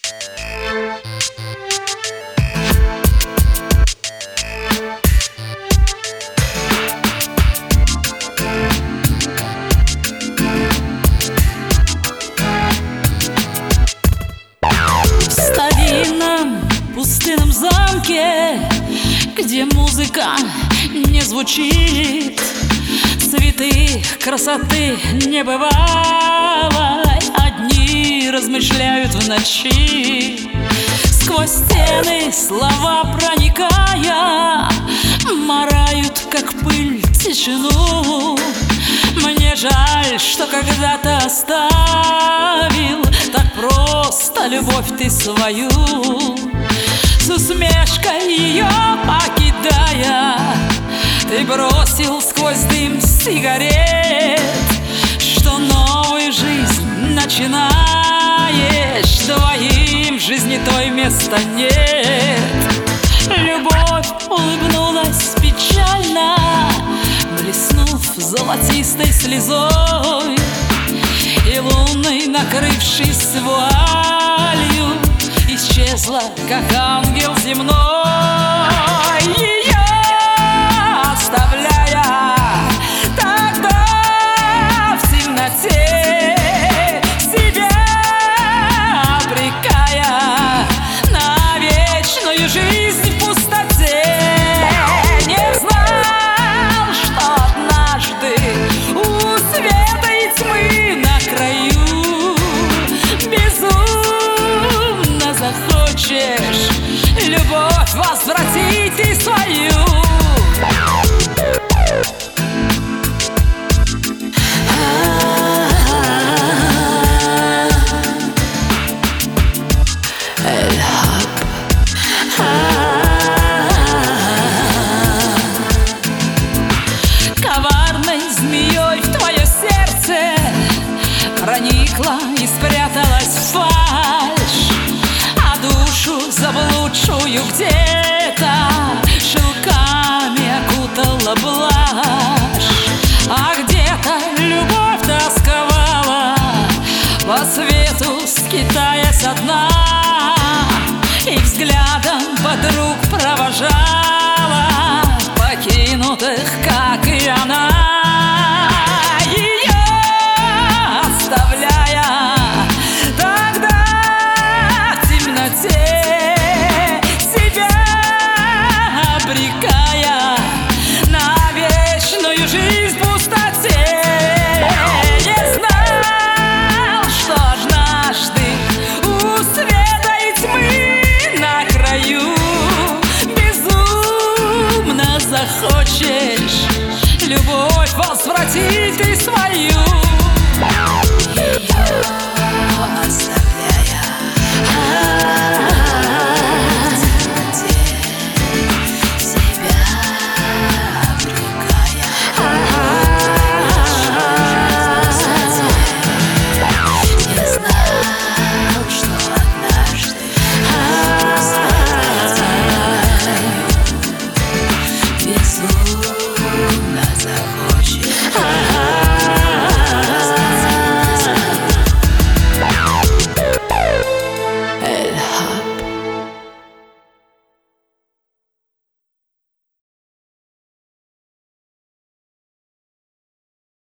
В старинном пустынном замке, где музыка не звучит, цветы красоты не бывало, одни размышляют в ночи. Сквозь стены слова проникая, марают, как пыль, тишину. Мне жаль, что когда-то оставил так просто любовь ты свою. С усмешкой ее покидая, ты бросил сквозь дым сигарет, что новую жизнь начинаешь, двоим в жизни той места нет. Любовь улыбнулась печально, блеснув золотистой слезой, и лунной, накрывшись вуалью, исчезла, как ангел земной. Ее оставляя тогда в темноте, себя обрекая на вечную жизнь в пустоте, не знал, что однажды у света и тьмы на краю безумно захочешь любовь возвратить ты свою. Коварной змеей в твое сердце проникла и спряталась фальшь, а душу заблудшую где-то шелками окутала блажь. А где-то любовь тосковала, по свету скитаясь одна, и взглядом подруг провожала покинутых, как и она.